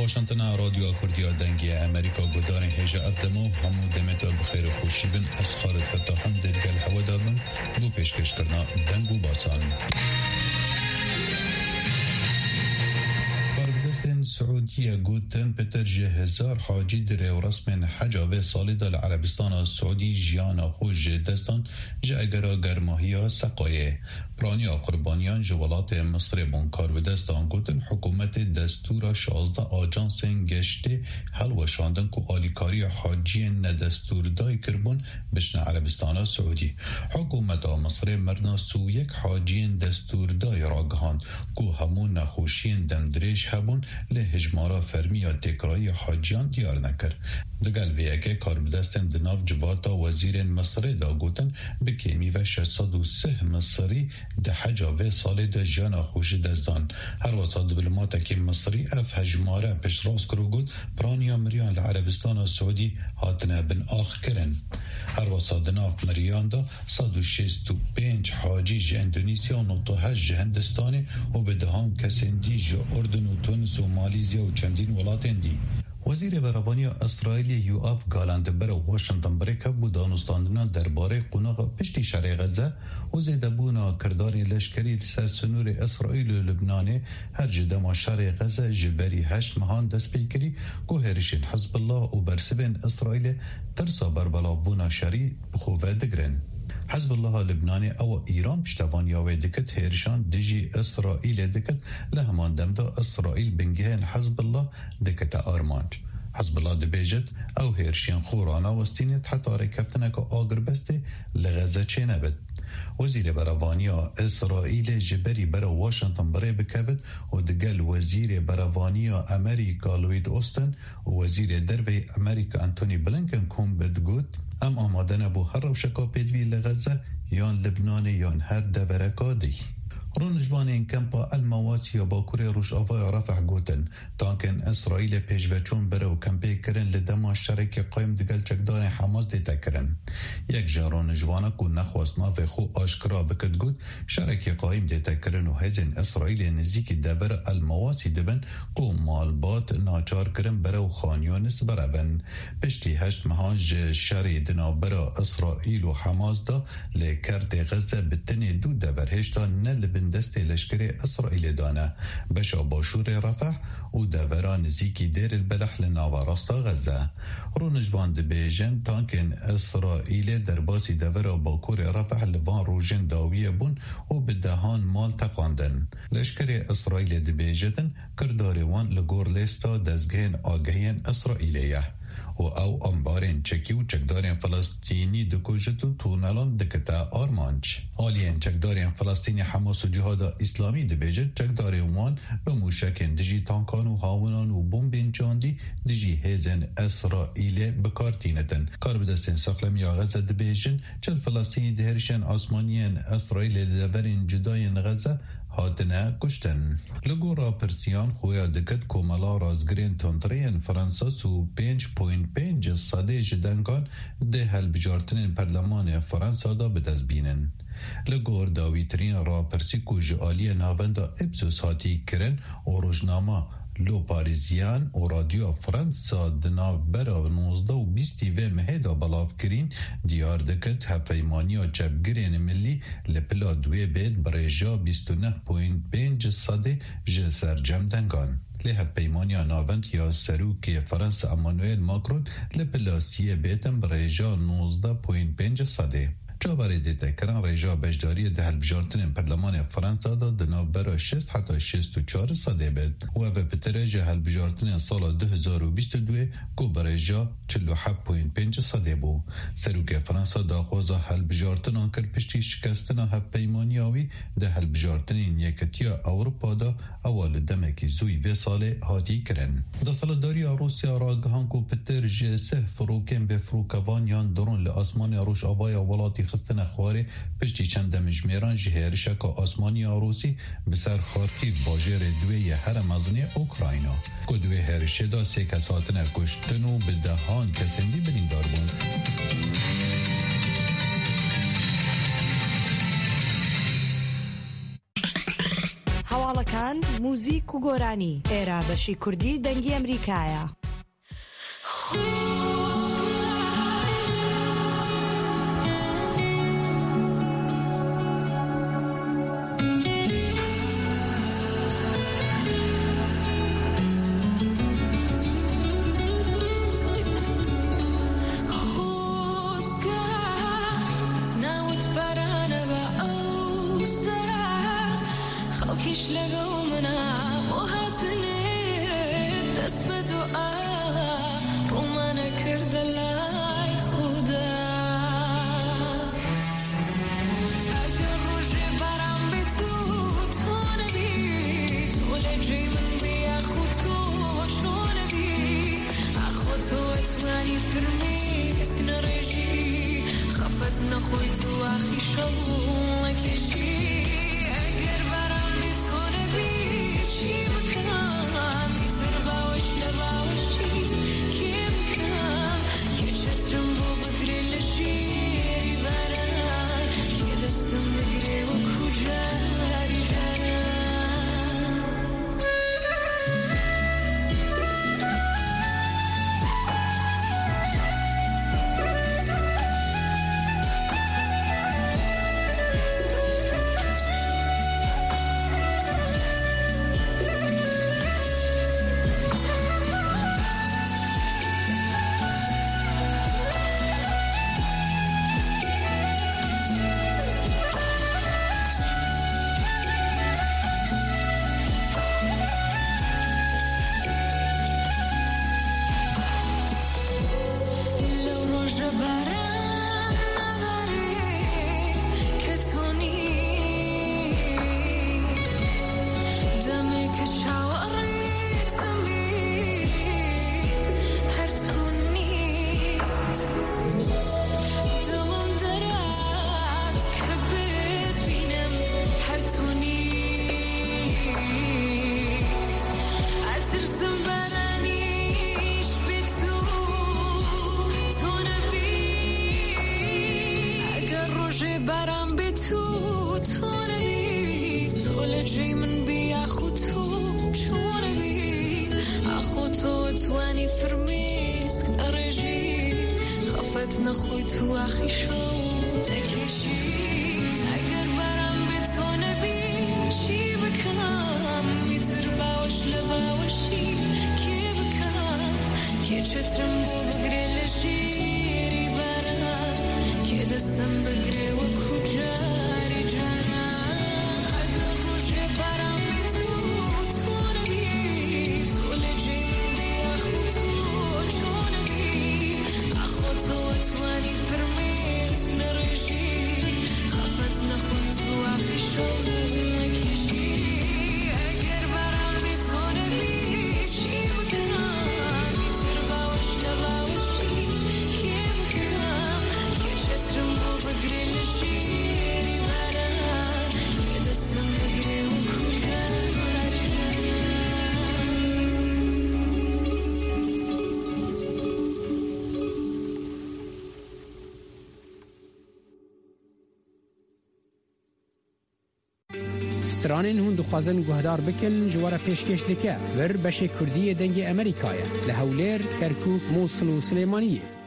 واشنطن رادیو کردیا دنگی امریکا گدار هجا افدمو همو دمتو بخیر خوشی بن از خالد فتح هم درگل هوا دابن بو پیشکش کرنا دنگو باسان سعودية قوتن بترجي 1000 حاجي دري ورسم حجا في صالدة العربستان السعودي جيانا خوش دستان جا اگرا گرماهيا سقاية برانيا قربانيان جوالات مصر بانكار بدستان قوتن حكومت دستور 16 آجانسين گشته حل وشاندن كو آليكاري حاجي ندستور داي کربون بشن عربستان السعودي حكومت مصر مرنا سويك حاجي دستور داي راگهان كو همون نخوشين دمدريش هبون لهجمارا فرمیا تکرای حاجیان دیار نکر. دگل ویگه کار بدستن دناف جواتا وزیر مصر دا گوتن بکیمی و 603 مصری ده حجا و سال ده جانا خوش دزدان. هر وصا دیپلماتا که مصری اف هجمارا پش راست کرو گود پرانیا مریان لعربستان سعودی هاتنه بن آخ کرن. هر وصا دناف مریان دا 165 حاجی جه اندونیسیا و 98 جه هندستانی و بدهان کسندی جه اردن و تونس و ماليزيا و چندین ولاتین دی. وزیر بروانی اسرائیل یوآف گالند بر واشنطن بریکا بود دانستاندنا درباره قناق پشتی شرق غزه و زیدبونا کرداری لشکری سرسنور اسرائیل و لبنان هر جدما شرق غزه جبری 8 مهان دست پیکری گوهرشین حزب الله و برسبین اسرائیل ترسا بربلا بونا شری بخوه دگرن. حزب الله لبنان او ایران پشتوان یاوه دکت هیرشان دجی اسرائیل دکت لهمان دمدا اسرائیل بنگهن حزب الله دکت آرمانج. حزب الله دبیجت او هیرشین خورانا وستینت حتی رکفتنک آگر بسته لغزه چه نبد. وزیر بروانیا اسرائیل جبری برا واشنطن برای بکوید و دگل وزیر بروانیا امریکا لوید اوستن و وزیر دروی امریکا انتونی بلینکن کن بدگود ام آماده نبو هر روشکا پیدوی لغزه یان لبنان یان هر دورکا دی. رونجوان این کمپا المواتی یا باکور روش آفای رفع گوتن تانکن اسرائیل پیشوچون بره و کمپی کرن لدما شرک قایم دگل چکدار حماس دیتا کرن. یک جارون جوانه که نخواستنا و خو آشکرا بکد گود شرک قایم دیتا کرن و هزین اسرائیل نزیکی دبر المواتی دبن که مالبات ناچار کرن بره و خانیونس برون. پشتی 8 مهانج شری دنا بره اسرائیل و حماس دا لکرد غزه بتنی دو دبر هشتا نلب دست لشکر اسرائیل دانه بشا باشور رفح و دوران زیکی دیر البلح لناو راستا غزه. رونجوان دبیجن تانکن اسرائیل در باسی دور باکور رفح لوان روژن داویه بون و بدهان مال تقاندن. لشکر اسرائیل دبیجدن کردار وان لگور لیستا دزگین آگهین اسرائیلیه. و او انبارین چکی و چکدارین فلسطینی دکوجت و تونلان دکتا آرمانچ. آلین چکدارین فلسطینی حماس و جهاد اسلامی دبیجت چکدارین وان به موشکن دجی تانکان و هاونان و بومبین جاندی دجی هیزن اسرائیل بکارتینتن. کار بدستین ساخلم یا غزه دبیجن چل فلسطینی دهرشن آسمانیین اسرائیل دبرین جداین غزه هاتنه کشتن. لگو را پرسیان خویا دکت کوملا رازگرین تندرین فرانسا سو 5.5 صده جدنگان ده هل بجارتنین پرلمان فرانسا دا بدست بینن. لگور داویترین را پرسی کو جعالی ناوندا ابسوس هاتی کرن و روزنامه لو پاریزیان و رادیو فرانسا دناو برا 19 و 20 و مهدا بلاف کرین دیار دکت هفیمانیا چپگرین ملی لپلا دوی بید برجا 29.5 صده جسر جم دنگان. له پیمانیا ناوند یا سروک فرانسا امانوئل ماکرون لپلاسیه بیتن برجا 19.5 صده. جابری دیتا کرن رجا بجداری ده هلبجارتن پرلمان فرانسا دا دناو برا 6 حتی 64 صده بید و بپتر جه هلبجارتن سال 2022 گو برجا 47.5 صده بو. سروک فرانسا دا خوزا هلبجارتن آنکر پشتی شکستن هب پیمانیاوی ده هلبجارتن یکتیا اوروپا دا اول دمکی زوی و سال هاتی کرن. دا سالداری روسیا را گهان کو پتر جه سه فروکن به فروکوانیان درون لآسمان روش آبای ولاتی خستن اخواره پشتی چند مجمیران جهرشک آسمانی روسی بسر خارکیف باجر دوی هر مزنی اوکراینا. کدوی هرشه دا 3 کساتن کشتن و به دهان کسندی بریندار بون. سەرنجەکان موزیک و گۆرانی ئێرە بەشی کوردی دەنگی ئەمریکایە. سترانین هون دخوازن گهدار بکن جوار پیشکش دکه ور بشه کردی دنگ امریکایه لحولیر کرکوک موصل و سلیمانیه